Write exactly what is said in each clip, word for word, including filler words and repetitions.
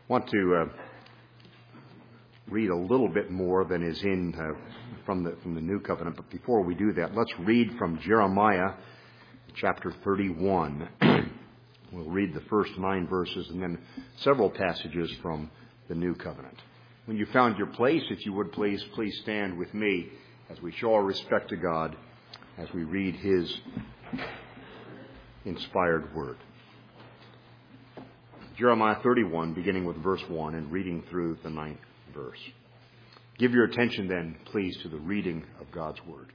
want to uh, read a little bit more than is in uh, from the from the New Covenant. But before we do that, let's read from Jeremiah chapter thirty-one. We'll read the first nine verses and then several passages from the New Covenant. When you found your place, if you would please, please stand with me as we show our respect to God as we read His inspired word. Jeremiah thirty-one, beginning with verse one and reading through the ninth verse. Give your attention then, please, to the reading of God's word.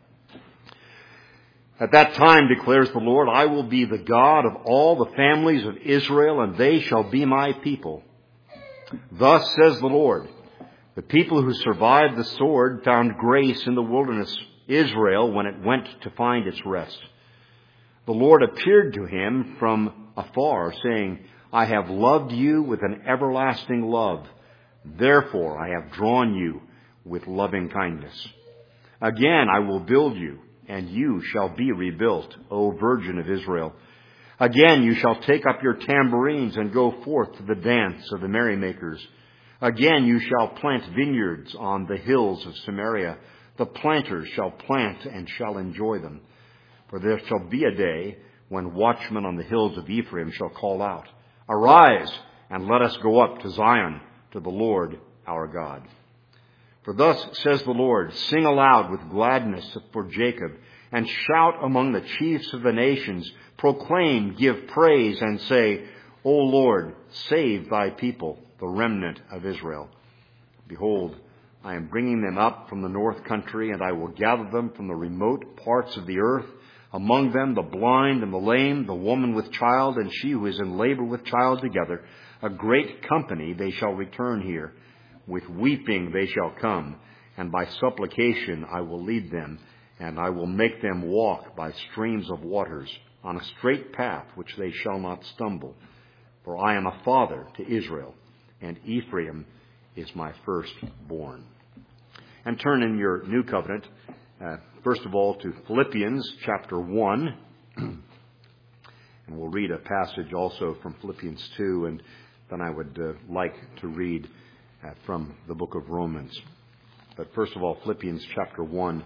At that time, declares the Lord, I will be the God of all the families of Israel, and they shall be my people. Thus says the Lord, the people who survived the sword found grace in the wilderness, Israel, when it went to find its rest. The Lord appeared to him from afar, saying, I have loved you with an everlasting love. Therefore I have drawn you with loving kindness. Again I will build you, and you shall be rebuilt, O Virgin of Israel. Again you shall take up your tambourines and go forth to the dance of the merrymakers. Again you shall plant vineyards on the hills of Samaria. The planters shall plant and shall enjoy them. For there shall be a day when watchmen on the hills of Ephraim shall call out, Arise, and let us go up to Zion, to the Lord our God. For thus says the Lord, sing aloud with gladness for Jacob, and shout among the chiefs of the nations. Proclaim, give praise, and say, O Lord, save thy people, the remnant of Israel. Behold, I am bringing them up from the north country, and I will gather them from the remote parts of the earth. Among them the blind and the lame, the woman with child, and she who is in labor with child together. A great company they shall return here. With weeping they shall come, and by supplication I will lead them, and I will make them walk by streams of waters, on a straight path which they shall not stumble. For I am a father to Israel, and Ephraim is my firstborn. And turn in your New Covenant, uh, first of all, to Philippians chapter one. And we'll read a passage also from Philippians two, and then I would uh, like to read uh, from the book of Romans. But first of all, Philippians chapter one.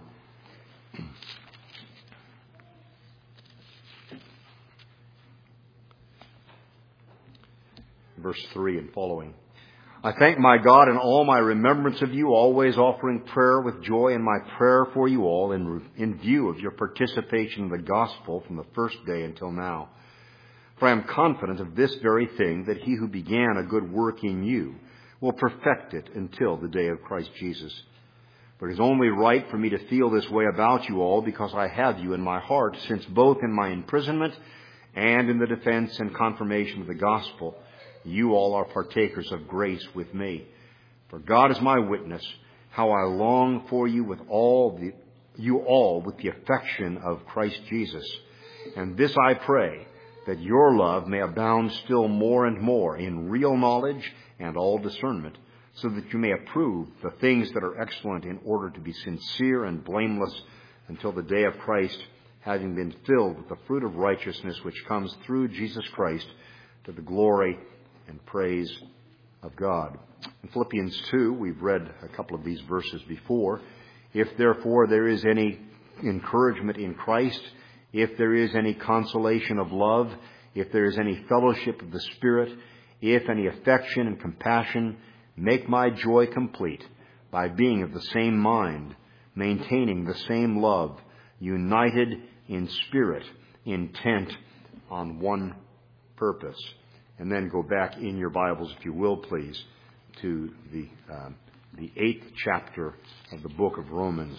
Verse three and following. I thank my God in all my remembrance of you, always offering prayer with joy in my prayer for you all, in, in view of your participation in the gospel from the first day until now. For I am confident of this very thing, that he who began a good work in you will perfect it until the day of Christ Jesus. For it is only right for me to feel this way about you all, because I have you in my heart, since both in my imprisonment and in the defense and confirmation of the gospel, you all are partakers of grace with me. For God is my witness, how I long for you with all the, you all with the affection of Christ Jesus. And this I pray, that your love may abound still more and more in real knowledge and all discernment, so that you may approve the things that are excellent, in order to be sincere and blameless until the day of Christ, having been filled with the fruit of righteousness which comes through Jesus Christ, to the glory and praise of God. In Philippians two, we've read a couple of these verses before. If therefore there is any encouragement in Christ, if there is any consolation of love, if there is any fellowship of the Spirit, if any affection and compassion, make my joy complete by being of the same mind, maintaining the same love, united in spirit, intent on one purpose. And then go back in your Bibles, if you will, please, to the uh, the eighth chapter of the book of Romans.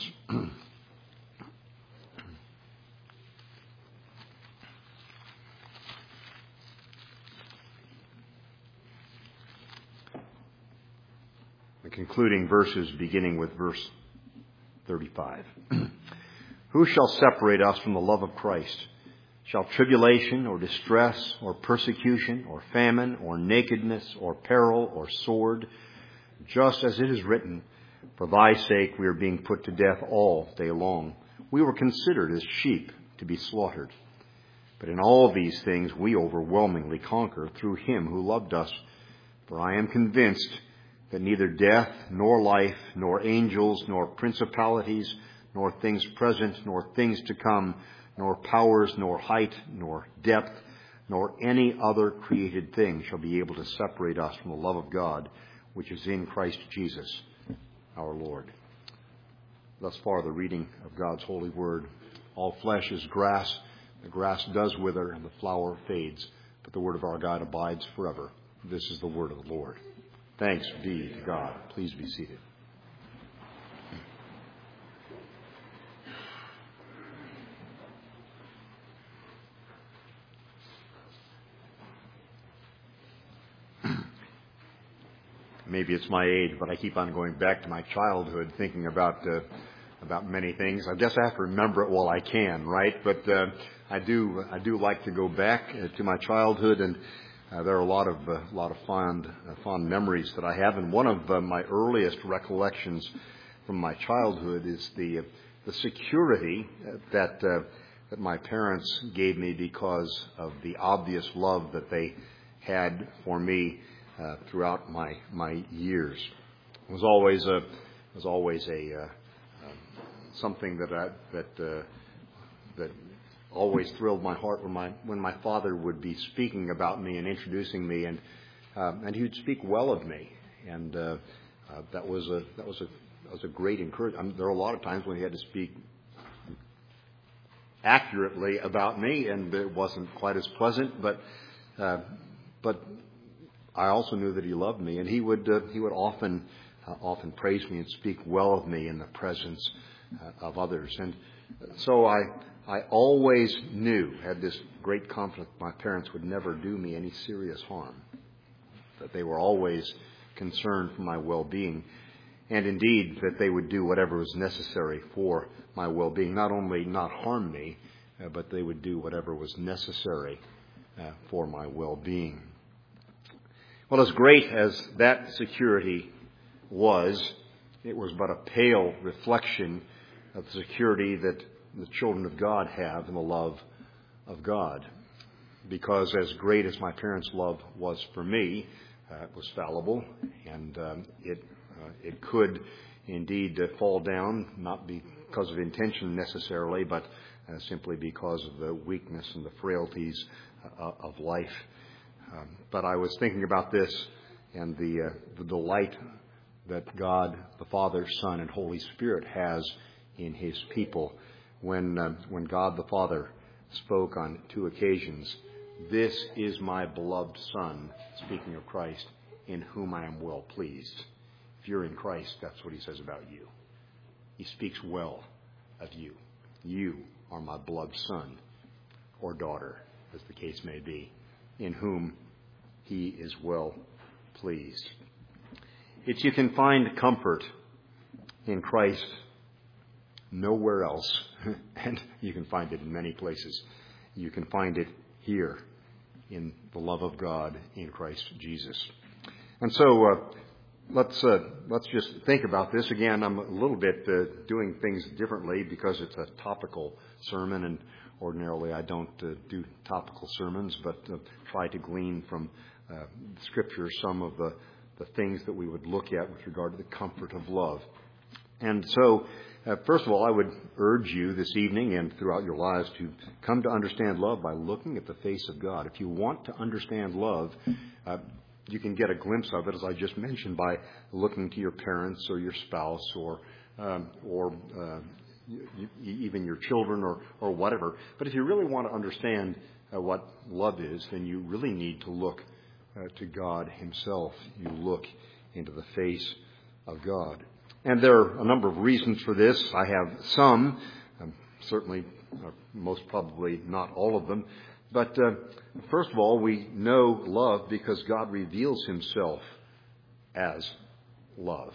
The concluding verses beginning with verse thirty-five. Who shall separate us from the love of Christ? Shall tribulation or distress or persecution or famine or nakedness or peril or sword? Just as it is written, for thy sake we are being put to death all day long. We were considered as sheep to be slaughtered. But in all these things we overwhelmingly conquer through him who loved us. For I am convinced that neither death, nor life, nor angels, nor principalities, nor things present, nor things to come, nor powers, nor height, nor depth, nor any other created thing shall be able to separate us from the love of God, which is in Christ Jesus, our Lord. Thus far, the reading of God's holy word. All flesh is grass. The grass does wither, and the flower fades, but the word of our God abides forever. This is the word of the Lord. Thanks be to God. Please be seated. Maybe it's my age, but I keep on going back to my childhood, thinking about uh, about many things. I guess I have to remember it while I can, right? But uh, I do I do like to go back uh, to my childhood, and uh, there are a lot of uh, lot of fond uh, fond memories that I have. And one of uh, my earliest recollections from my childhood is the uh, the security that uh, that my parents gave me because of the obvious love that they had for me uh, throughout my my years. It was always a it was always a uh, um, something that I, that uh, that always thrilled my heart when my when my father would be speaking about me and introducing me, and um, and he would speak well of me, and uh, uh, that was a that was a that was a great encouragement. I mean, there were a lot of times when he had to speak accurately about me, and it wasn't quite as pleasant, but uh, but I also knew that he loved me, and he would uh, he would often uh, often praise me and speak well of me in the presence uh, of others. And so I I always knew, had this great confidence, my parents would never do me any serious harm, that they were always concerned for my well-being, and indeed that they would do whatever was necessary for my well-being, not only not harm me, uh, but they would do whatever was necessary uh, for my well-being. Well, as great as that security was, it was but a pale reflection of the security that the children of God have in the love of God. Because as great as my parents' love was for me, uh, it was fallible, and um, it uh, it could indeed uh, fall down, not because of intention necessarily, but uh, simply because of the weakness and the frailties uh, of life. Um, but I was thinking about this and the uh, the delight that God, the Father, Son, and Holy Spirit has in His people. When uh, when God the Father spoke on two occasions, "This is my beloved Son," speaking of Christ, "in whom I am well pleased." If you're in Christ, that's what He says about you. He speaks well of you. You are my beloved son or daughter, as the case may be, in whom He is well pleased. If you can find comfort in Christ nowhere else, and you can find it in many places, you can find it here in the love of God in Christ Jesus. And so uh, let's uh, let's just think about this again. I'm a little bit uh, doing things differently because it's a topical sermon, and ordinarily I don't uh, do topical sermons, but uh, try to glean from uh, Scripture some of the, the things that we would look at with regard to the comfort of love. And so, uh, first of all, I would urge you this evening and throughout your lives to come to understand love by looking at the face of God. If you want to understand love, uh, you can get a glimpse of it, as I just mentioned, by looking to your parents or your spouse or um, or uh, you, even your children or, or whatever. But if you really want to understand uh, what love is, then you really need to look uh, to God Himself. You look into the face of God. And there are a number of reasons for this. I have some, um, certainly uh, most probably not all of them. But uh, first of all, we know love because God reveals Himself as love.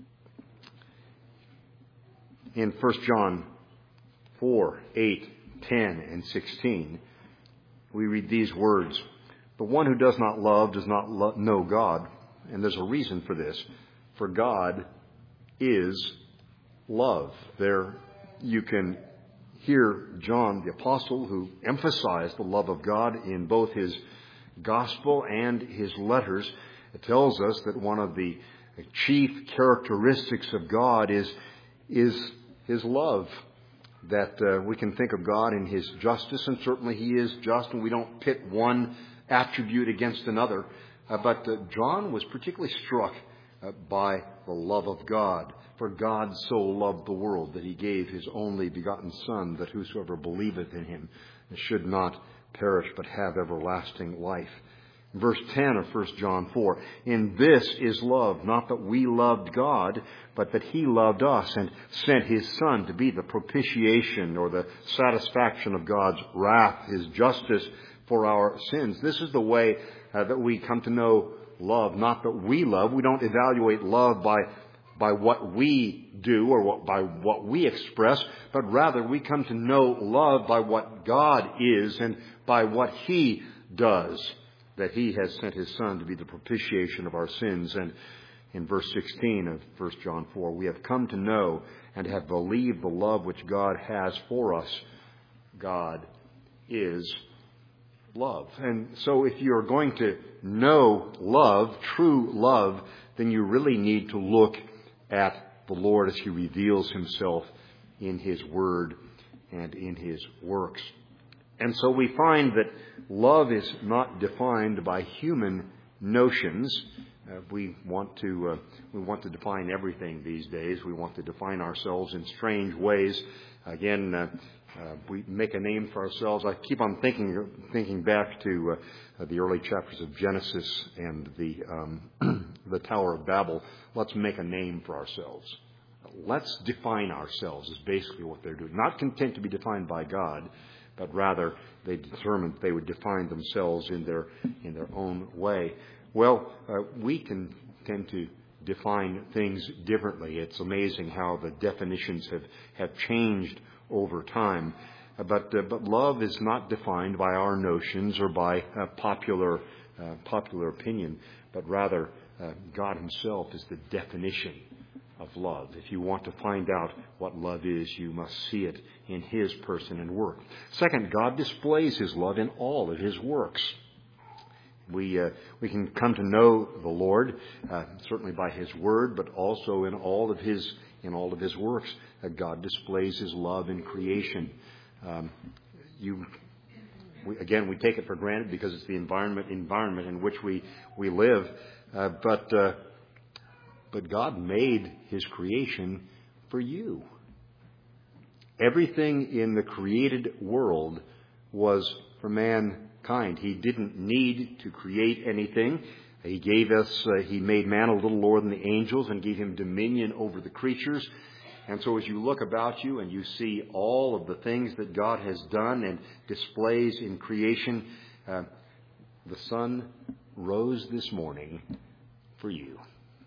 In First John four, eight, ten, and sixteen, we read these words: "The one who does not love does not lo- know God." And there's a reason for this. For God is love. There you can hear John the Apostle, who emphasized the love of God in both his gospel and his letters, It tells us that one of the chief characteristics of God is, is His love. That uh, we can think of God in His justice, and certainly He is just, and we don't pit one attribute against another. Uh, but uh, John was particularly struck uh, by the love of God. For God so loved the world that He gave His only begotten Son, that whosoever believeth in Him should not perish but have everlasting life. Verse ten of First John four, in this is love, not that we loved God, but that He loved us and sent His Son to be the propitiation or the satisfaction of God's wrath, His justice for our sins. This is the way uh, that we come to know love, not that we love. We don't evaluate love by by what we do or what, by what we express, but rather we come to know love by what God is and by what He does, that He has sent His Son to be the propitiation of our sins. And in verse sixteen of First John four, we have come to know and have believed the love which God has for us. God is love. And so if you're going to know love, true love, then you really need to look at the Lord as He reveals Himself in His Word and in His works. And so we find that love is not defined by human notions. Uh, we want to uh, we want to define everything these days. We want to define ourselves in strange ways. Again, uh, uh, we make a name for ourselves. I keep on thinking thinking back to uh, the early chapters of Genesis and the um, the Tower of Babel. Let's make a name for ourselves. Let's define ourselves is basically what they're doing. Not content to be defined by God, but rather they determined they would define themselves in their in their own way. Well, uh, we can tend to define things differently. It's amazing how the definitions have, have changed over time. Uh, but uh, but love is not defined by our notions or by uh, popular uh, popular opinion, but rather uh, God Himself is the definition of love. If you want to find out what love is, you must see it in His person and work. Second, God displays His love in all of His works. We uh, we can come to know the Lord uh, certainly by His Word, but also in all of His in all of His works. Uh, God displays His love in creation. Um, you we, again, we take it for granted because it's the environment environment in which we we live. Uh, but uh, but God made His creation for you. Everything in the created world was for mankind. He didn't need to create anything. He gave us, uh, He made man a little lower than the angels and gave him dominion over the creatures. And so as you look about you and you see all of the things that God has done and displays in creation, uh, the sun rose this morning for you.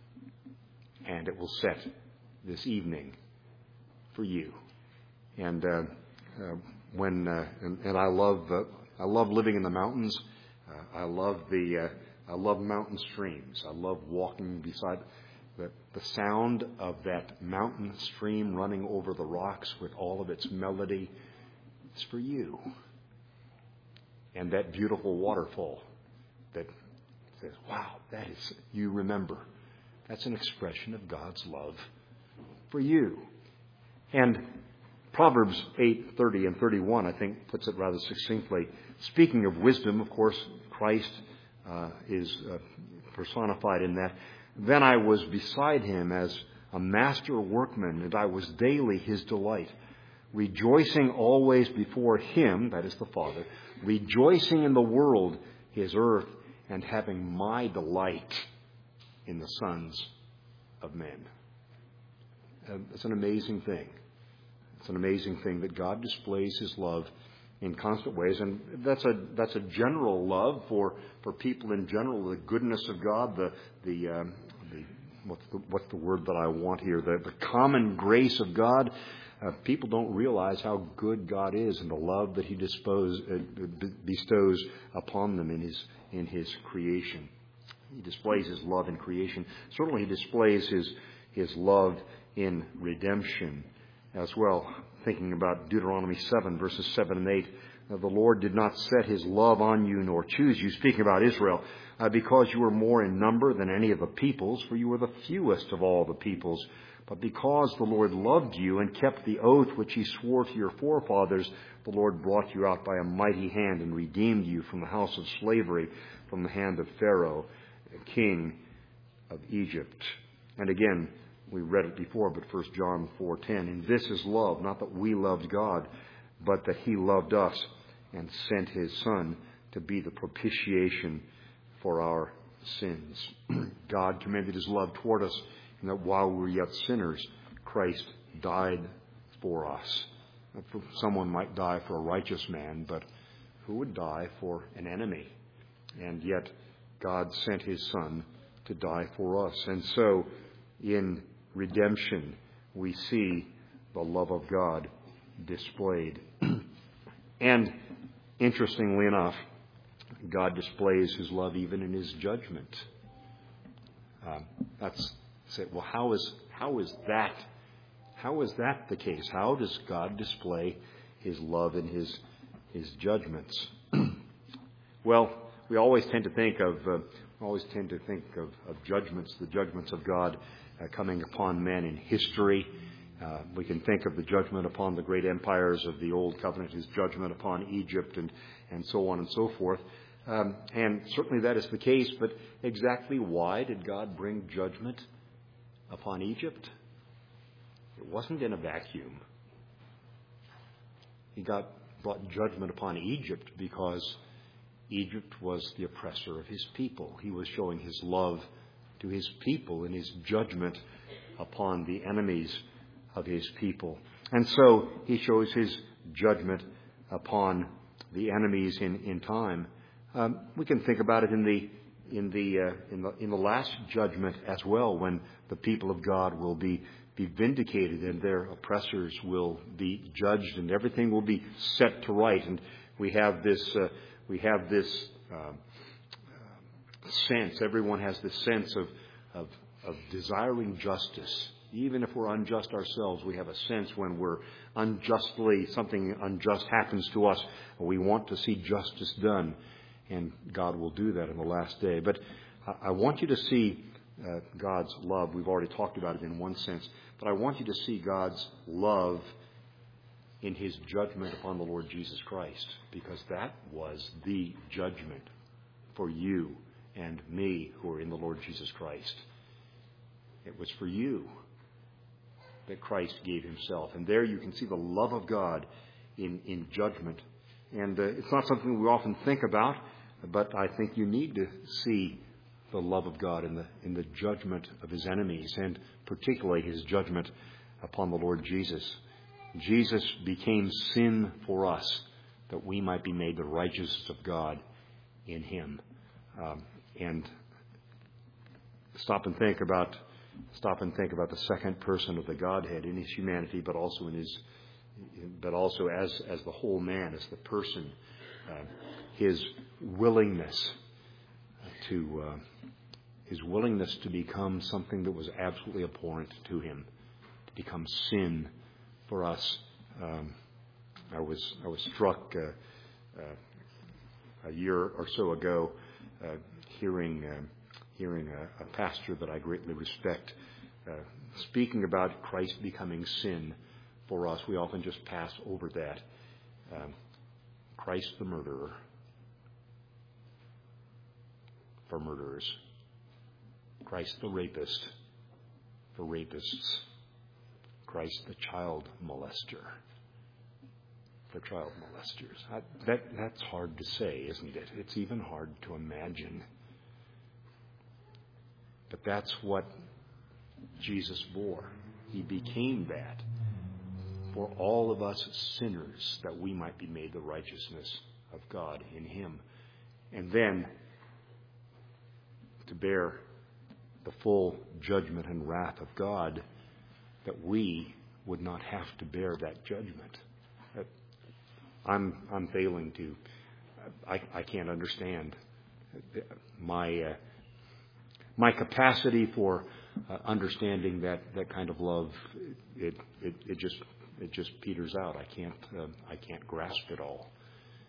And it will set this evening for you. And uh, uh, when uh, and, and I love uh, I love living in the mountains. Uh, I love the uh, I love mountain streams. I love walking beside the the sound of that mountain stream running over the rocks with all of its melody. It's for you. And that beautiful waterfall that says, "Wow, that is you remember." That's an expression of God's love for you. And Proverbs eight thirty and thirty-one, I think, puts it rather succinctly. Speaking of wisdom, of course, Christ uh, is uh, personified in that. Then I was beside Him as a master workman, and I was daily His delight, rejoicing always before Him, that is the Father, rejoicing in the world, His earth, and having my delight in the sons of men. Uh, it's an amazing thing. It's an amazing thing that God displays His love in constant ways, and that's a that's a general love for, for people in general. The goodness of God, the the, um, the what's the what's the word that I want here? The the common grace of God. Uh, people don't realize how good God is and the love that He dispose, uh, bestows upon them in His in His creation. He displays His love in creation. Certainly He displays His His love in redemption as well. Thinking about Deuteronomy seven, verses seven and eight, uh, the Lord did not set his love on you nor choose you, speaking about Israel, uh, because you were more in number than any of the peoples, for you were the fewest of all the peoples. But because the Lord loved you and kept the oath which he swore to your forefathers, the Lord brought you out by a mighty hand and redeemed you from the house of slavery, from the hand of Pharaoh, king of Egypt. And again, we read it before, but First John four ten, and this is love, not that we loved God, but that he loved us and sent his Son to be the propitiation for our sins. God commended his love toward us, and that while we were yet sinners, Christ died for us. Someone might die for a righteous man, but who would die for an enemy? And yet God sent his Son to die for us. And so in redemption, we see the love of God displayed. And interestingly enough, God displays his love even in his judgment. Um, that's say, well, how is how is that? How is that the case? How does God display his love in his his judgments? Well, we always tend to think of uh, always tend to think of, of judgments, the judgments of God uh, coming upon men in history. Uh, we can think of the judgment upon the great empires of the Old Covenant, his judgment upon Egypt, and and so on and so forth. Um, and certainly that is the case. But exactly why did God bring judgment upon Egypt? It wasn't in a vacuum. He got brought judgment upon Egypt because Egypt was the oppressor of his people. He was showing his love to his people in his judgment upon the enemies of his people. And so he shows his judgment upon the enemies in, in time. Um, we can think about it in the in the uh, in the in the last judgment as well, when the people of God will be be vindicated and their oppressors will be judged and everything will be set to right. And we have this uh, we have this uh, sense. Everyone has this sense of, of of desiring justice. Even if we're unjust ourselves, we have a sense when we're unjustly, something unjust happens to us, we want to see justice done. And God will do that in the last day. But I want you to see uh, God's love. We've already talked about it in one sense. But I want you to see God's love in his judgment upon the Lord Jesus Christ. Because that was the judgment for you and me who are in the Lord Jesus Christ. It was for you that Christ gave himself. And there you can see the love of God in, in judgment. And uh, it's not something we often think about, but I think you need to see the love of God in the in the judgment of his enemies, and particularly his judgment upon the Lord Jesus. Jesus became sin for us that we might be made the righteousness of God in him. Um, and stop and think about stop and think about the second person of the Godhead in his humanity, but also in his but also as as the whole man, as the person, uh, his willingness to uh, his willingness to become something that was absolutely abhorrent to him, to become sin for us. Um, I was I was struck uh, uh, a year or so ago, uh, hearing uh, hearing a, a pastor that I greatly respect uh, speaking about Christ becoming sin for us. We often just pass over that. Um, Christ the murderer for murderers. Christ the rapist for rapists. Christ the child molester for child molesters. I, that, that's hard to say, isn't it? It's even hard to imagine. But that's what Jesus bore. He became that for all of us sinners, that we might be made the righteousness of God in him. And then to bear the full judgment and wrath of God, that we would not have to bear that judgment. I'm I'm failing to. I I can't understand my uh, my capacity for uh, understanding that, that kind of love. It it it just it just peters out. I can't uh, I can't grasp it all.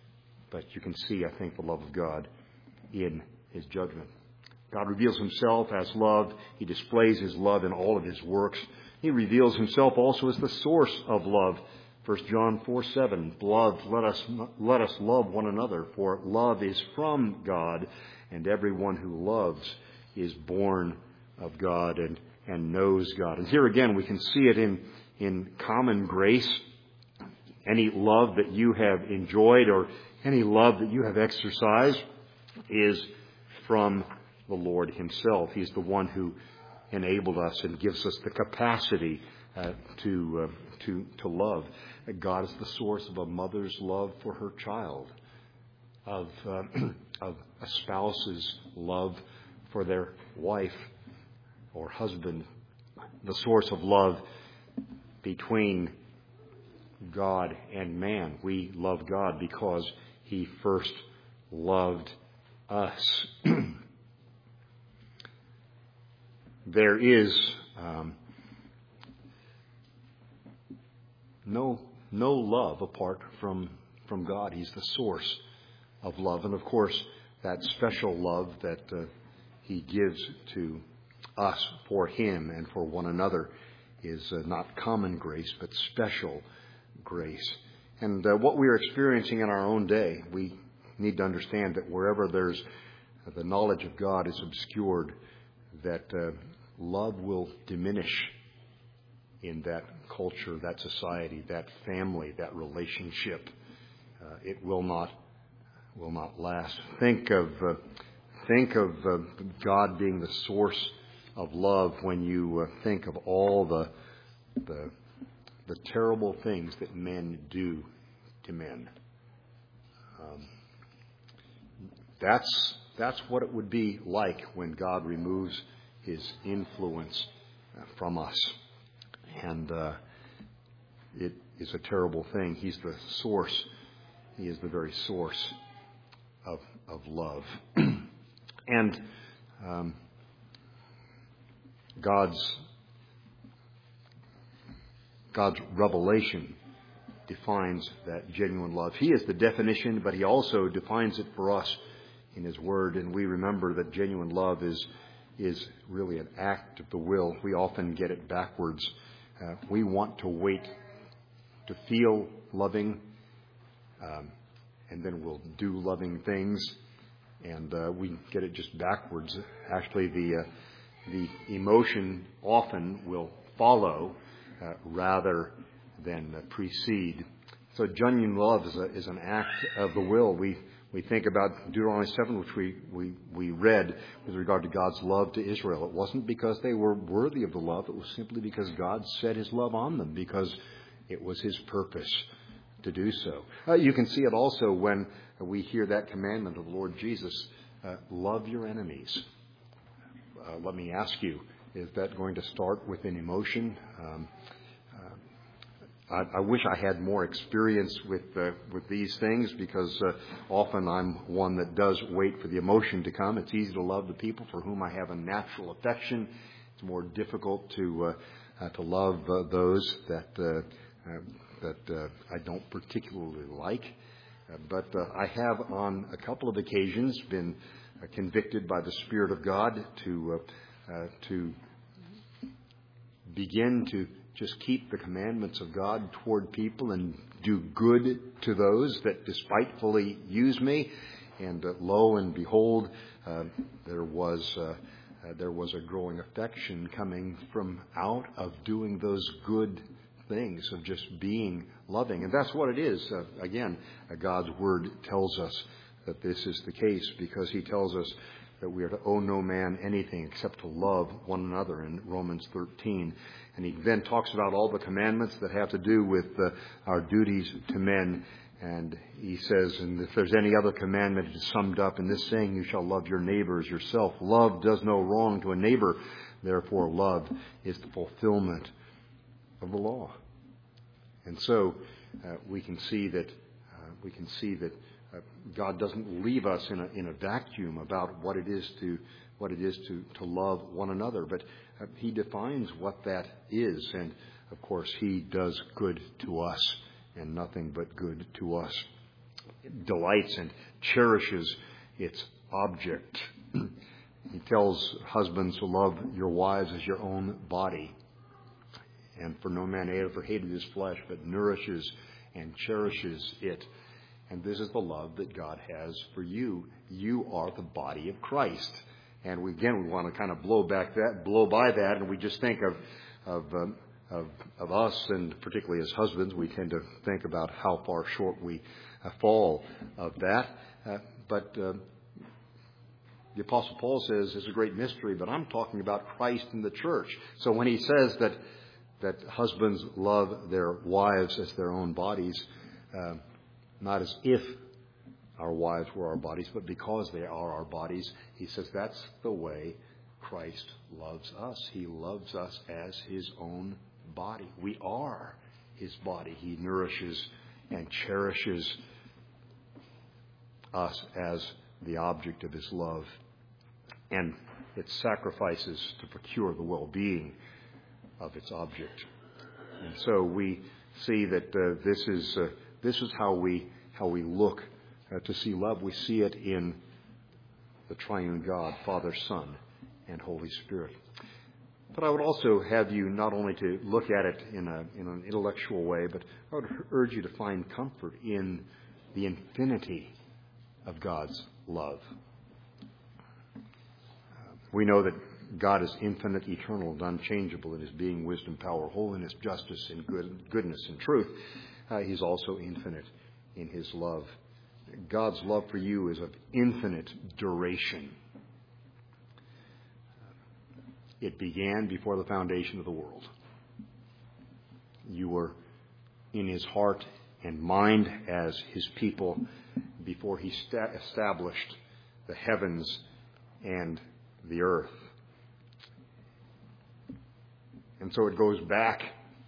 but you can see, I think, the love of God in his judgment. God reveals himself as love. He displays his love in all of his works. He reveals himself also as the source of love. First John four seven, Beloved, let us, let us love one another, for love is from God, and everyone who loves is born of God and, and knows God. And here again, we can see it in, in common grace. Any love that you have enjoyed or any love that you have exercised is from the Lord himself. He's the one who enabled us and gives us the capacity uh, to, uh, to, to love. God is the source of a mother's love for her child, of, uh, of a spouse's love for their wife or husband, the source of love between God and man. We love God because he first loved us. There is um, no no love apart from from God. He's the source of love, and of course, that special love that uh, he gives to us for him and for one another is uh, not common grace, but special grace. And uh, what we are experiencing in our own day, we need to understand that wherever there's uh, the knowledge of God is obscured, that uh, love will diminish in that culture, that society, that family, that relationship. Uh, it will not will not last. Think of uh, think of uh, God being the source of love when you uh, think of all the the the terrible things that men do to men. Um, that's that's what it would be like when God removes his influence uh, from us. And uh, it is a terrible thing. He's the source. He is the very source of of love. And um, God's God's revelation defines that genuine love. He is the definition, but he also defines it for us in his word. And we remember that genuine love is is really an act of the will. We often get it backwards. Uh, we want to wait to feel loving, um, and then we'll do loving things, and uh, we get it just backwards. Actually, the uh, the emotion often will follow uh, rather than uh, precede. So genuine love is, a, is an act of the will. We we think about Deuteronomy seven, which we, we, we read with regard to God's love to Israel. It wasn't because they were worthy of the love. It was simply because God set his love on them, because it was his purpose to do so. Uh, you can see it also when we hear that commandment of the Lord Jesus, uh, love your enemies. Uh, let me ask you, is that going to start with an emotion? Um, I, I wish I had more experience with uh, with these things, because uh, often I'm one that does wait for the emotion to come. It's easy to love the people for whom I have a natural affection. It's more difficult to uh, uh, to love uh, those that uh, uh, that uh, I don't particularly like. Uh, but uh, I have on a couple of occasions been uh, convicted by the Spirit of God to uh, uh, to begin to just keep the commandments of God toward people and do good to those that despitefully use me. And uh, lo and behold, uh, there was uh, uh, there was a growing affection coming from out of doing those good things, of just being loving. And that's what it is. Uh, again, uh, God's Word tells us that this is the case, because he tells us that we are to owe no man anything except to love one another in Romans thirteen. And he then talks about all the commandments that have to do with uh, our duties to men. And he says, and if there's any other commandment, it is summed up in this saying, you shall love your neighbor as yourself. Love does no wrong to a neighbor. Therefore, love is the fulfillment of the law. And so uh, we can see that uh, we can see that uh, God doesn't leave us in a in a vacuum about what it is to what it is to, to love one another, but uh, he defines what that is, and of course he does good to us, and nothing but good to us. delights and cherishes its object. He tells husbands to love your wives as your own body. And for no man ever hated his flesh, but nourishes and cherishes it. And this is the love that God has for you. You are the body of Christ. And we, again, we want to kind of blow back that, blow by that, and we just think of of um, of, of us, and particularly as husbands, we tend to think about how far short we uh, fall of that. Uh, but uh, the Apostle Paul says it's a great mystery, but I'm talking about Christ and the church. So when he says that that husbands love their wives as their own bodies, uh, not as if our wives were our bodies, but because they are our bodies, he says that's the way Christ loves us. He loves us as his own body. We are his body. He nourishes and cherishes us as the object of his love. And it sacrifices to procure the well-being of its object. And so we see that uh, this is uh, this is how we how we look uh, to see love. We see it in the triune God, Father, Son, and Holy Spirit. But I would also have you not only to look at it in a in an intellectual way, but I would urge you to find comfort in the infinity of God's love. We know that God is infinite, eternal, and unchangeable in his being, wisdom, power, holiness, justice, and good, goodness and truth. Uh, he's also infinite in his love. God's love for you is of infinite duration. It began before the foundation of the world. You were in his heart and mind as his people before he sta- established the heavens and the earth. And so it goes back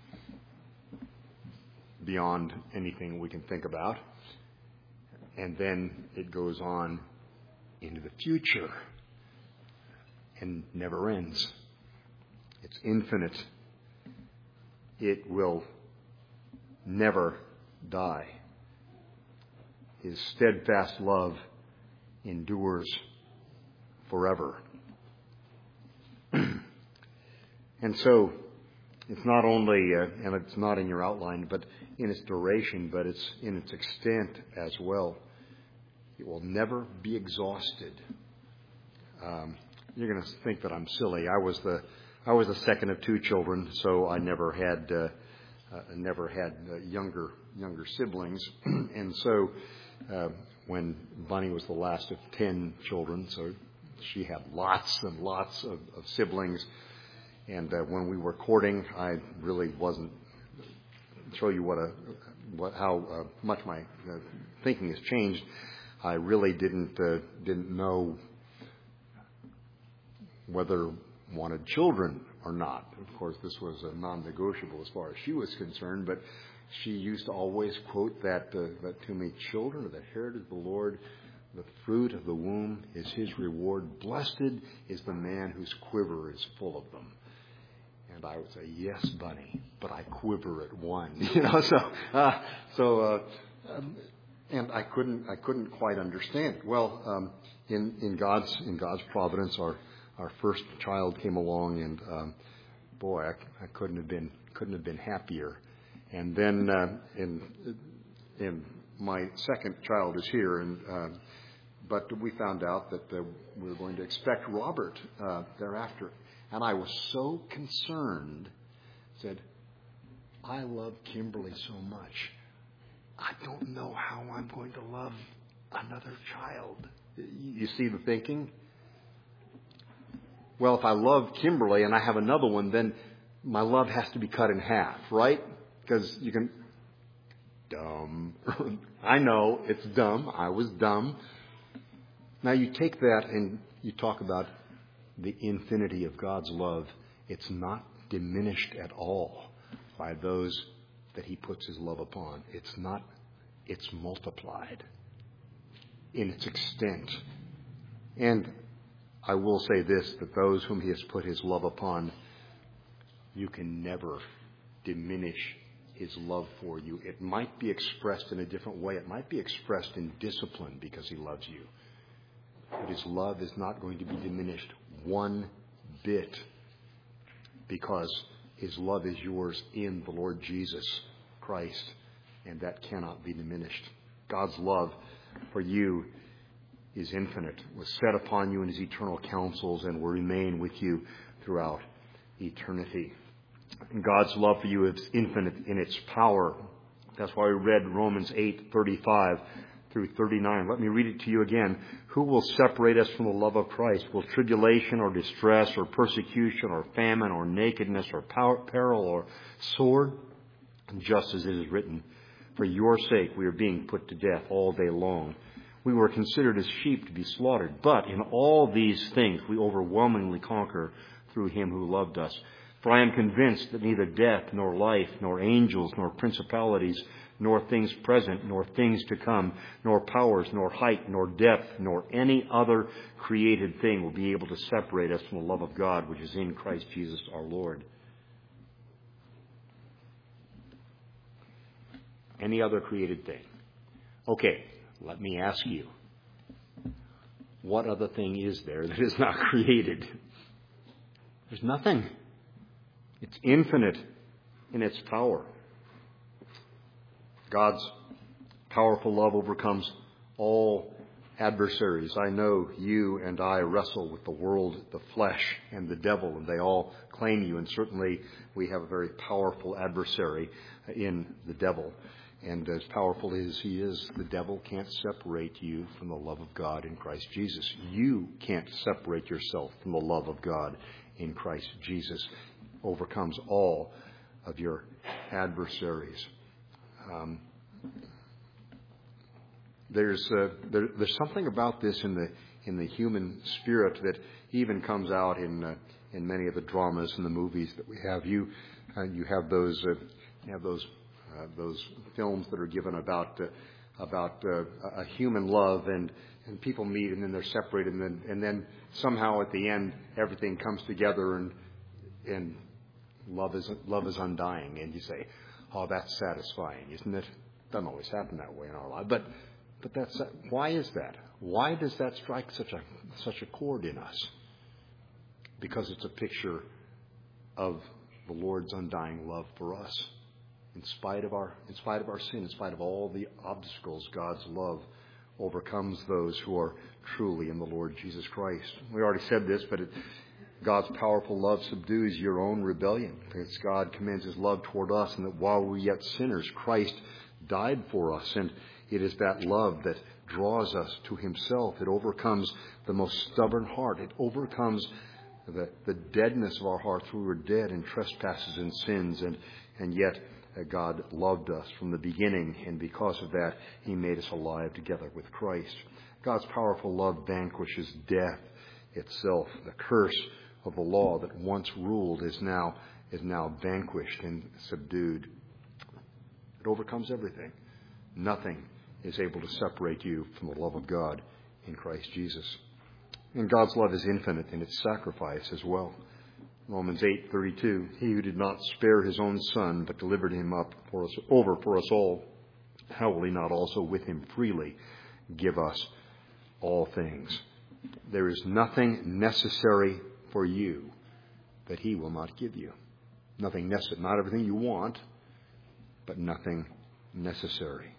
beyond anything we can think about. And then it goes on into the future and never ends. It's infinite. It will never die. His steadfast love endures forever. And so it's not only, uh, and it's not in your outline, but in its duration, but it's in its extent as well. It will never be exhausted. Um, you're going to think that I'm silly. I was the I was the second of two children, so I never had uh, uh, never had uh, younger younger siblings, and so uh, when Bunny was the last of ten children, so she had lots and lots of, of siblings. And uh, when we were courting, I really wasn't show you what a what how uh, much my uh, thinking has changed. I really didn't uh, didn't know whether wanted children or not. Of course, this was a non-negotiable as far as she was concerned. But she used to always quote that uh, that to me: "Children are the heritage of the Lord. The fruit of the womb is his reward. Blessed is the man whose quiver is full of them." And I would say, "Yes, Bunny, but I quiver at one." You know, so uh, so, uh, um, and I couldn't I couldn't quite understand. Well, um, in in God's in God's providence, our our first child came along, and um, boy, I, I couldn't have been couldn't have been happier. And then uh, in in my second child is here, and uh, but we found out that uh, we were going to expect Robert uh, thereafter. And I was so concerned, said, "I love Kimberly so much. I don't know how I'm going to love another child." You see the thinking? Well, if I love Kimberly and I have another one, then my love has to be cut in half, right? Because you can... Dumb. I know, it's dumb. I was dumb. Now you take that and you talk about the infinity of God's love. It's not diminished at all by those that he puts his love upon. It's not, it's multiplied in its extent. And I will say this, that those whom he has put his love upon, you can never diminish his love for you. It might be expressed in a different way. It might be expressed in discipline because he loves you. But his love is not going to be diminished one bit because his love is yours in the Lord Jesus Christ, and that cannot be diminished. God's love for you is infinite, was set upon you in his eternal counsels, and will remain with you throughout eternity. And God's love for you is infinite in its power. That's why we read Romans eight thirty-five through thirty-nine. Let me read it to you again. Who will separate us from the love of Christ? Will tribulation or distress or persecution or famine or nakedness or peril or sword? And just as it is written, for your sake we are being put to death all day long. We were considered as sheep to be slaughtered. But in all these things we overwhelmingly conquer through him who loved us. For I am convinced that neither death, nor life, nor angels, nor principalities, nor things present, nor things to come, nor powers, nor height, nor depth, nor any other created thing will be able to separate us from the love of God, which is in Christ Jesus our Lord. Any other created thing. Okay, let me ask you, what other thing is there that is not created? There's nothing. It's infinite in its power. God's powerful love overcomes all adversaries. I know you and I wrestle with the world, the flesh, and the devil, and they all claim you. And certainly we have a very powerful adversary in the devil. And as powerful as he is, the devil can't separate you from the love of God in Christ Jesus. You can't separate yourself from the love of God in Christ Jesus. Overcomes all of your adversaries. Um, there's uh, there, there's something about this in the in the human spirit that even comes out in uh, in many of the dramas and the movies that we have. You uh, you have those uh, you have those uh, those films that are given about uh, about uh, a human love, and and people meet and then they're separated, and then and then somehow at the end everything comes together, and and Love is love is undying, and you say, "Oh, that's satisfying, isn't it?" Doesn't always happen that way in our life, but but that's why is that? Why does that strike such a such a chord in us? Because it's a picture of the Lord's undying love for us, in spite of our in spite of our sin, in spite of all the obstacles. God's love overcomes those who are truly in the Lord Jesus Christ. We already said this, but it. God's powerful love subdues your own rebellion, because God commends his love toward us, and that while we were yet sinners, Christ died for us. And it is that love that draws us to himself. It overcomes the most stubborn heart. It overcomes the, the deadness of our hearts. We were dead in trespasses and sins, and, and yet uh, God loved us from the beginning, and because of that, he made us alive together with Christ. God's powerful love vanquishes death itself. The curse of the law that once ruled is now is now vanquished and subdued. It overcomes everything. Nothing is able to separate you from the love of God in Christ Jesus. And God's love is infinite in its sacrifice as well. Romans eight thirty-two, he who did not spare his own son, but delivered him up for us, over for us all, how will he not also with him freely give us all things? There is nothing necessary for you that he will not give you. Nothing necessary, not everything you want, but nothing necessary.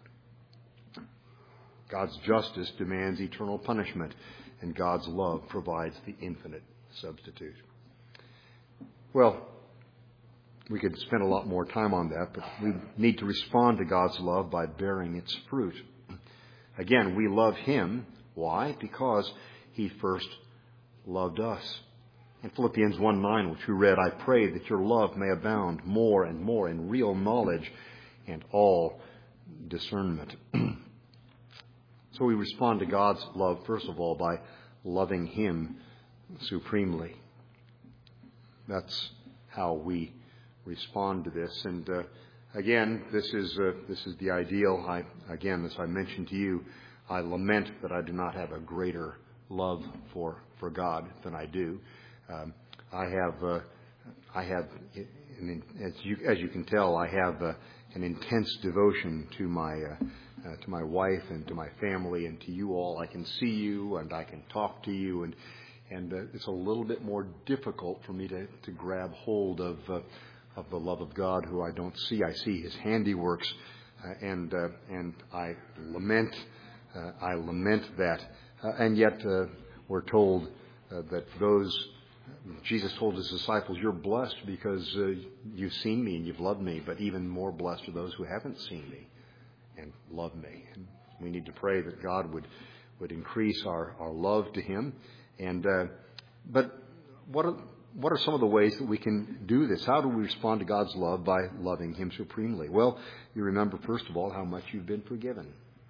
God's justice demands eternal punishment, and God's love provides the infinite substitute. Well, we could spend a lot more time on that, but we need to respond to God's love by bearing its fruit. Again, we love him. Why? Because he first loved us. In Philippians one nine, which we read, I pray that your love may abound more and more in real knowledge and all discernment. So we respond to God's love, first of all, by loving him supremely. That's how we respond to this. And uh, again, this is uh, this is the ideal. I again, as I mentioned to you, I lament that I do not have a greater love for, for God than I do. Um, I have uh, I have, as you, as you can tell, I have uh, an intense devotion to my uh, uh, to my wife and to my family and to you all. I can see you and I can talk to you, and and uh, it's a little bit more difficult for me to, to grab hold of uh, of the love of God, who I don't see. I see His handiworks, uh, and uh, and I lament uh, I lament that, uh, and yet uh, we're told uh, that those. Jesus told His disciples, "You're blessed because uh, you've seen me and you've loved me, but even more blessed are those who haven't seen me and love me." And we need to pray that God would would increase our, our love to Him. And uh, but what are, what are some of the ways that we can do this? How do we respond to God's love? By loving Him supremely. Well, you remember first of all how much you've been forgiven.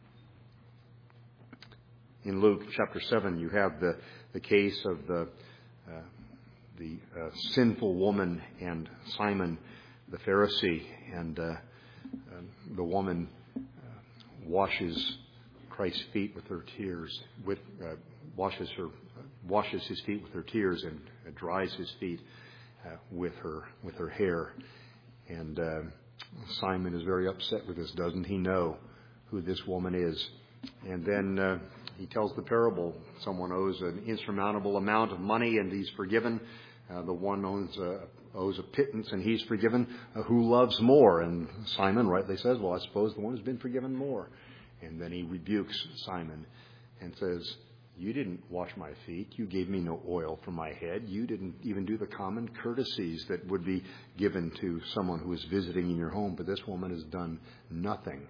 In Luke chapter seven, you have the the case of the uh, the uh, sinful woman and Simon the Pharisee, and uh, uh, the woman uh, washes Christ's feet with her tears, with uh, washes her washes his feet with her tears, and uh, dries his feet uh, with her with her hair. And uh, Simon is very upset with this. Doesn't he know who this woman is? And then uh, he tells the parable. Someone owes an insurmountable amount of money, and he's forgiven. Uh, the one owns a, owes a pittance, and he's forgiven. Uh, who loves more? And Simon rightly says, well, I suppose the one who's been forgiven more. And then he rebukes Simon and says, you didn't wash my feet. You gave me no oil for my head. You didn't even do the common courtesies that would be given to someone who is visiting in your home. But this woman has done nothing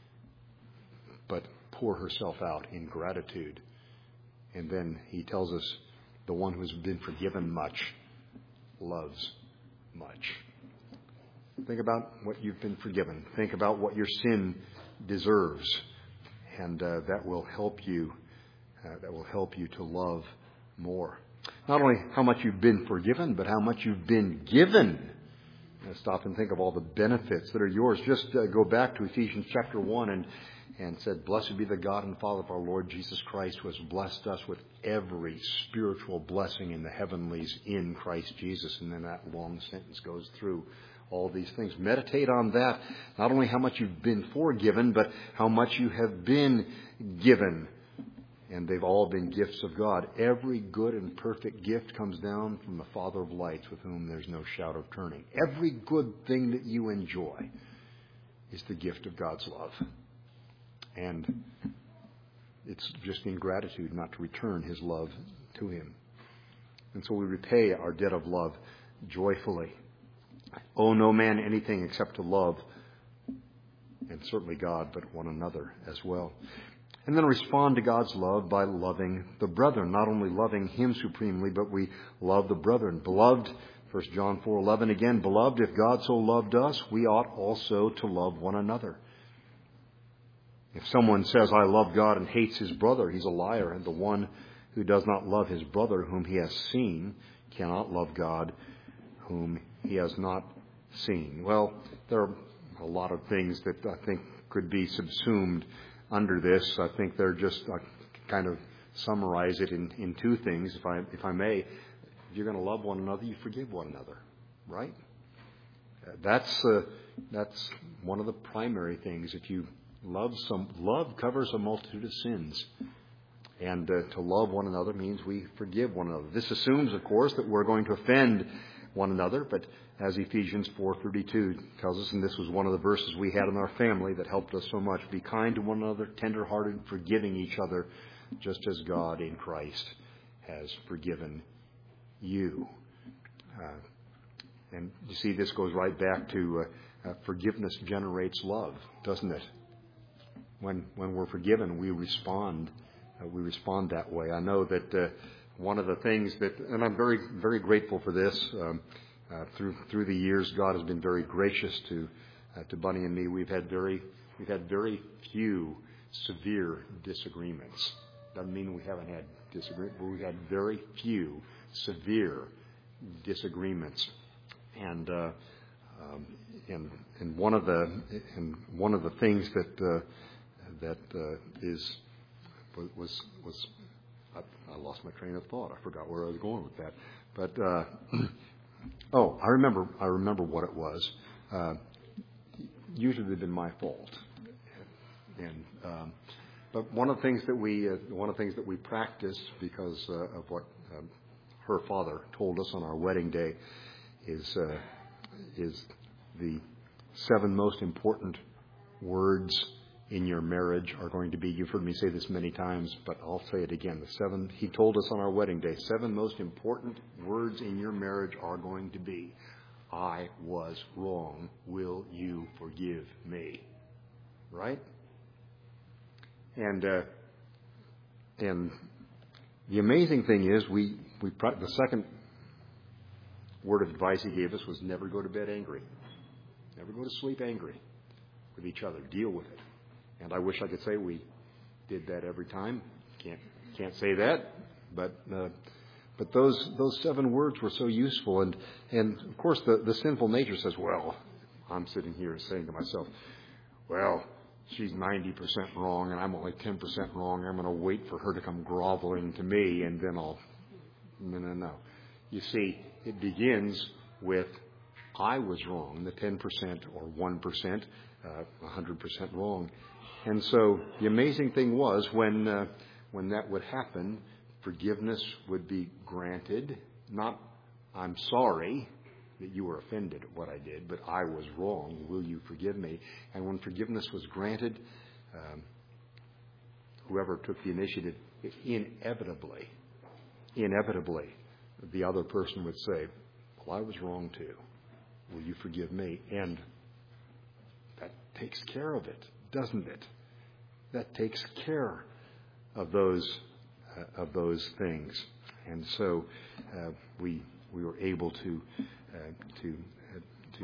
but pour herself out in gratitude. And then he tells us, the one who has been forgiven much loves much. Think about what you've been forgiven. Think about what your sin deserves, and uh, that will help you. Uh, that will help you to love more. Not only how much you've been forgiven, but how much you've been given. Uh, stop and think of all the benefits that are yours. Just uh, go back to Ephesians chapter one and and said, blessed be the God and Father of our Lord Jesus Christ, who has blessed us with every spiritual blessing in the heavenlies in Christ Jesus. And then that long sentence goes through all these things. Meditate on that. Not only how much you've been forgiven, but how much you have been given. And they've all been gifts of God. Every good and perfect gift comes down from the Father of lights, with whom there's no shadow of turning. Every good thing that you enjoy is the gift of God's love. And it's just ingratitude not to return His love to Him. And so we repay our debt of love joyfully. Owe no man anything except to love, and certainly God, but one another as well. And then respond to God's love by loving the brethren. Not only loving Him supremely, but we love the brethren. Beloved, First John four eleven again, beloved, if God so loved us, we ought also to love one another. If someone says, I love God, and hates his brother, he's a liar. And the one who does not love his brother whom he has seen cannot love God whom he has not seen. Well, there are a lot of things that I think could be subsumed under this. I think they're just uh, kind of summarize it in, in two things, if I if I may. If you're going to love one another, you forgive one another, right? Uh, that's uh, that's one of the primary things. If you love some, love covers a multitude of sins, and uh, to love one another means we forgive one another. This assumes, of course, that we're going to offend one another, but as Ephesians four thirty-two tells us, and this was one of the verses we had in our family that helped us so much, be kind to one another, tender-hearted, forgiving each other, just as God in Christ has forgiven you. Uh, and you see, this goes right back to uh, uh, forgiveness generates love, doesn't it? When when we're forgiven, we respond. Uh, we respond that way. I know that uh, one of the things that, and I'm very very grateful for this. Um, uh, through through the years, God has been very gracious to uh, to Bunny and me. We've had very we've had very few severe disagreements. Doesn't mean we haven't had disagreements, but we've had very few severe disagreements. And uh, um, and and one of the and one of the things that uh, that uh, is was was I, I lost my train of thought. I forgot where I was going with that. But uh, oh, I remember. I remember what it was. Uh, usually, it'd been my fault. And um, but one of the things that we uh, one of the things that we practice because uh, of what um, her father told us on our wedding day is uh, is the seven most important words in your marriage are going to be, you've heard me say this many times, but I'll say it again. The seven, he told us on our wedding day, seven most important words in your marriage are going to be, I was wrong. Will you forgive me? Right? And, uh, and the amazing thing is we, we, the second word of advice he gave us was never go to bed angry. Never go to sleep angry with each other. Deal with it. And I wish I could say we did that every time. Can't can't say that, but uh, but those those seven words were so useful. And and of course the, the sinful nature says, well, I'm sitting here saying to myself, well, she's ninety percent wrong and I'm only ten percent wrong. I'm going to wait for her to come groveling to me and then I'll no no no. You see, it begins with I was wrong, the ten percent or one percent, uh, one hundred percent wrong. And so the amazing thing was when uh, when that would happen, forgiveness would be granted. Not, I'm sorry that you were offended at what I did, but I was wrong. Will you forgive me? And when forgiveness was granted, um, whoever took the initiative, inevitably, inevitably, the other person would say, well, I was wrong too. Will you forgive me? And that takes care of it, doesn't it? That takes care of those uh, of those things. And so uh, we we were able to uh, to uh, to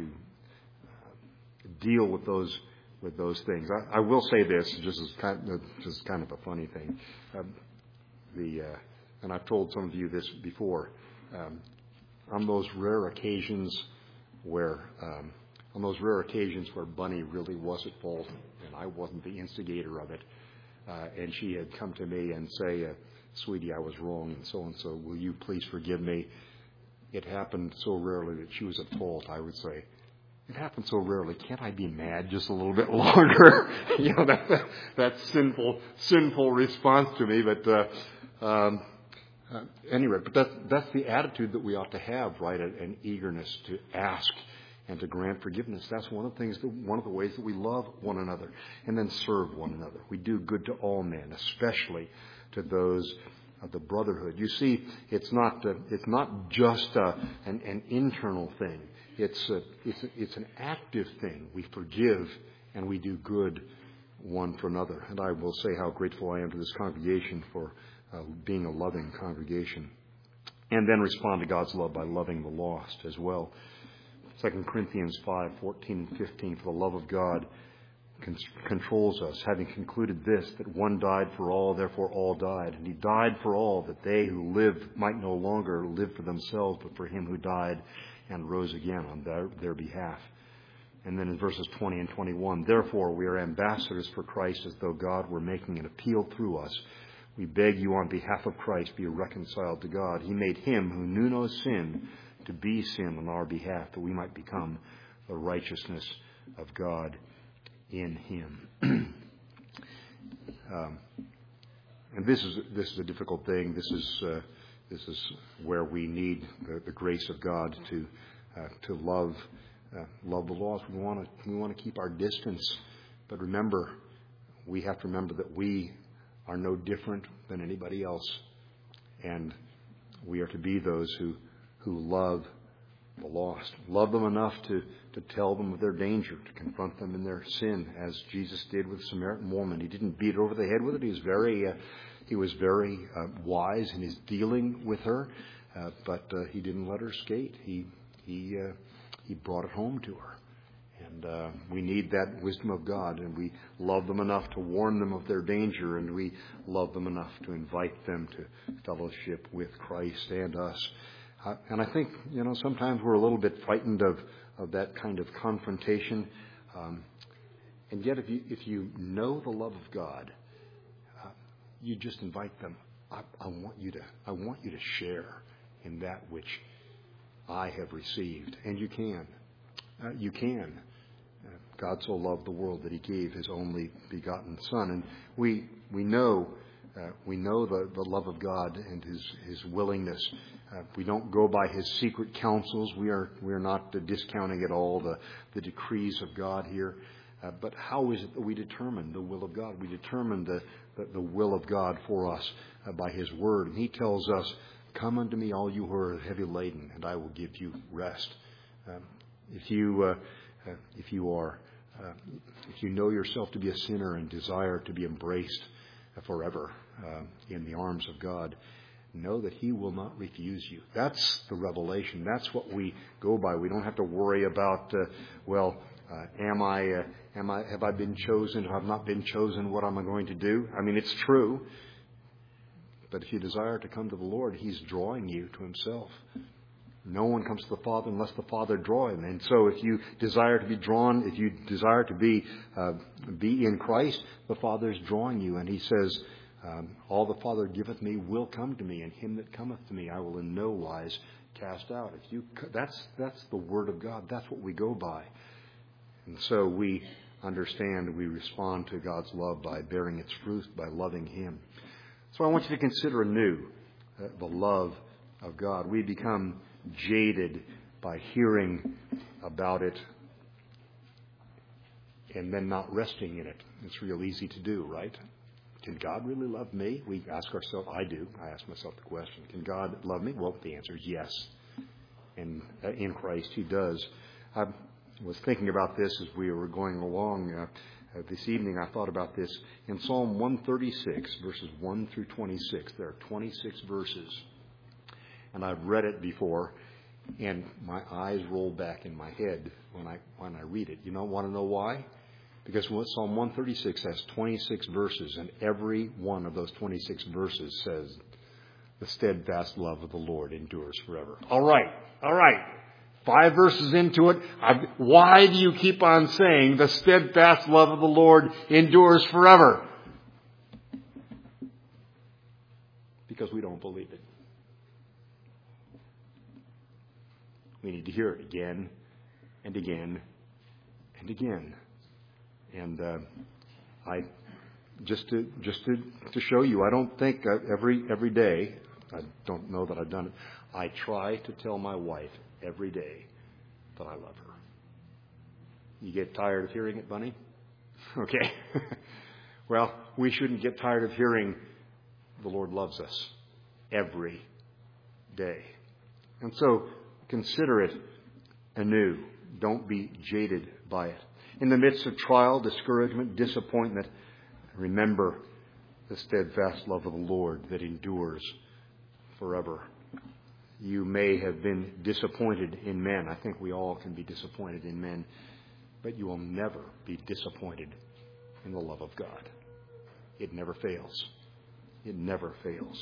uh, deal with those with those things. I, I will say this, just as kind of, just kind of a funny thing. Um, the uh, and I've told some of you this before. Um, on those rare occasions where um, on those rare occasions where Bunny really was at fault and I wasn't the instigator of it, uh, and she had come to me and say, uh, sweetie, I was wrong and so and so, will you please forgive me? It happened so rarely that she was at fault. I would say, it happened so rarely, can't I be mad just a little bit longer? you know, that, that, that sinful, sinful response to me, but uh, um, Uh, anyway, but that's, that's the attitude that we ought to have, right? An eagerness to ask and to grant forgiveness. That's one of the things, that, one of the ways that we love one another and then serve one another. We do good to all men, especially to those of the brotherhood. You see, it's not uh, it's not just uh, an, an internal thing. It's uh, it's it's an active thing. We forgive and we do good one for another. And I will say how grateful I am to this congregation for Uh, being a loving congregation, and then respond to God's love by loving the lost as well. Second Corinthians five fourteen and fifteen, for the love of God con- controls us, having concluded this, that one died for all, therefore all died. And he died for all, that they who live might no longer live for themselves, but for him who died and rose again on their, their behalf. And then in verses twenty and twenty-one, therefore we are ambassadors for Christ, as though God were making an appeal through us. We beg you on behalf of Christ, be reconciled to God. He made him who knew no sin to be sin on our behalf, that we might become the righteousness of God in him. um, and this is this is a difficult thing. This is uh, this is where we need the, the grace of God to uh, to love uh, love the lost. We want to we want to keep our distance, but remember, we have to remember that we are no different than anybody else. And we are to be those who, who love the lost. Love them enough to, to tell them of their danger, to confront them in their sin, as Jesus did with the Samaritan woman. He didn't beat her over the head with it. He was very, uh, he was very uh, wise in his dealing with her, uh, but uh, he didn't let her skate. He, he, uh, he brought it home to her. And uh, we need that wisdom of God, and we love them enough to warn them of their danger, and we love them enough to invite them to fellowship with Christ and us. Uh, and I think, you know, sometimes we're a little bit frightened of, of that kind of confrontation. Um, and yet, if you if you know the love of God, uh, you just invite them. I, I want you to I want you to share in that which I have received. And you can. Uh, you can. Uh, God so loved the world that he gave his only begotten Son. And we we know uh, we know the, the love of God and his, his willingness. Uh, we don't go by his secret counsels. We are we are not uh, discounting at all the, the decrees of God here. Uh, but how is it that we determine the will of God? We determine the, the, the will of God for us uh, by his word. And he tells us, come unto me, all you who are heavy laden, and I will give you rest. Um, if you uh, uh, if you are uh, if you know yourself to be a sinner and desire to be embraced forever uh, in the arms of God, know that he will not refuse you. That's the revelation. That's what we go by. We don't have to worry about uh, well, uh, am I uh, am I have I been chosen? Have I not been chosen? What am I going to do? I mean, it's true. But if you desire to come to the Lord, he's drawing you to himself. No one comes to the Father unless the Father draw him. And so if you desire to be drawn, if you desire to be uh, be in Christ, the Father is drawing you. And he says, um, all the Father giveth me will come to me, and him that cometh to me I will in no wise cast out. If you, that's, that's the Word of God. That's what we go by. And so we understand, we respond to God's love by bearing its fruit, by loving him. So I want you to consider anew uh, the love of God. We become jaded by hearing about it and then not resting in it. It's real easy to do, right? Can God really love me? We ask ourselves, I do. I ask myself the question, can God love me? Well, the answer is yes. And uh, in Christ he does. I was thinking about this as we were going along uh, Uh, this evening. I thought about this. In Psalm one thirty-six, verses one through twenty-six, there are twenty-six verses. And I've read it before, and my eyes roll back in my head when I when I read it. You know, want to know why? Because Psalm one thirty-six has twenty-six verses, and every one of those twenty-six verses says, the steadfast love of the Lord endures forever. All right, all right. Five verses into it, I've, why do you keep on saying the steadfast love of the Lord endures forever? Because we don't believe it. We need to hear it again and again and again. And uh, I just to just to, to show you, I don't think uh, every every day, I don't know that I've done it, I try to tell my wife every day that I love her. You get tired of hearing it, Bunny? Okay. Well, we shouldn't get tired of hearing the Lord loves us every day. And so consider it anew. Don't be jaded by it. In the midst of trial, discouragement, disappointment, remember the steadfast love of the Lord that endures forever. You may have been disappointed in men. I think we all can be disappointed in men. But you will never be disappointed in the love of God. It never fails. It never fails.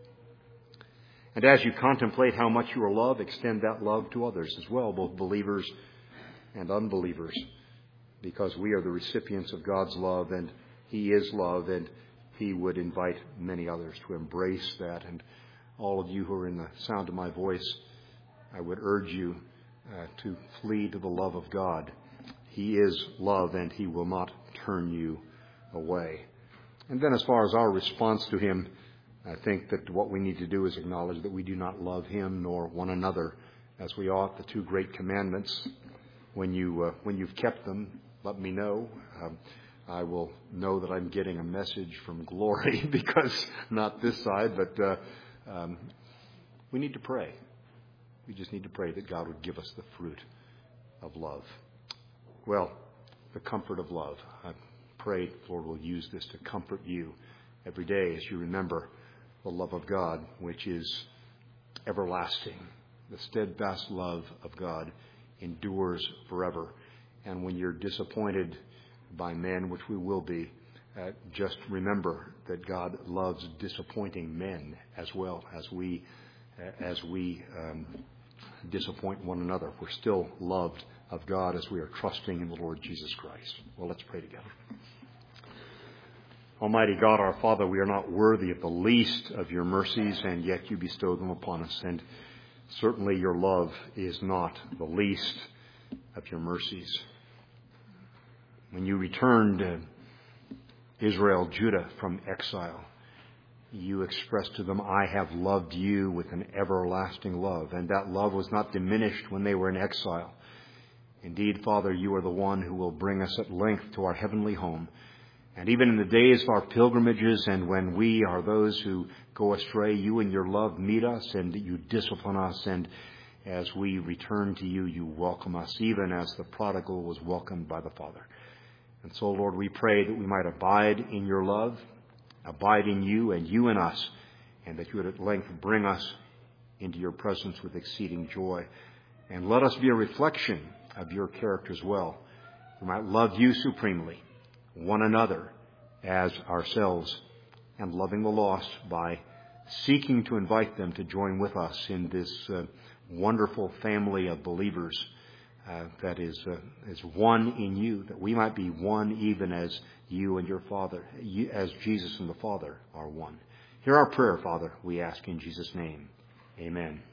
And as you contemplate how much you are loved, extend that love to others as well, both believers and unbelievers, because we are the recipients of God's love, and he is love, and he would invite many others to embrace that. And all of you who are in the sound of my voice, I would urge you uh, to flee to the love of God. He is love, and he will not turn you away. And then as far as our response to him, I think that what we need to do is acknowledge that we do not love him nor one another as we ought. The two great commandments, when, you, uh, when you've kept them, let me know. Um, I will know that I'm getting a message from glory, because not this side, but uh, um, we need to pray. We just need to pray that God would give us the fruit of love. Well, the comfort of love. I pray the Lord will use this to comfort you every day as you remember the love of God, which is everlasting. The steadfast love of God endures forever. And when you're disappointed by men, which we will be, uh, just remember that God loves disappointing men as well as we uh, as we um, disappoint one another. We're still loved of God as we are trusting in the Lord Jesus Christ. Well, let's pray together. Almighty God, our Father, we are not worthy of the least of your mercies, and yet you bestow them upon us. And Certainly your love is not the least of your mercies. When you returned uh, Israel, Judah, from exile, you expressed to them, I have loved you with an everlasting love. And that love was not diminished when they were in exile. Indeed, Father, you are the one who will bring us at length to our heavenly home. And even in the days of our pilgrimages and when we are those who go astray, you in your love meet us and you discipline us. And as we return to you, you welcome us, even as the prodigal was welcomed by the Father. And so, Lord, we pray that we might abide in your love, abide in you and you in us, and that you would at length bring us into your presence with exceeding joy. And let us be a reflection of your character as well. We might love you supremely, one another as ourselves, and loving the lost by seeking to invite them to join with us in this uh, wonderful family of believers uh, that is uh, is one in you, that we might be one even as you and your Father, you, as Jesus and the Father are one. Hear our prayer, Father, we ask in Jesus' name. Amen.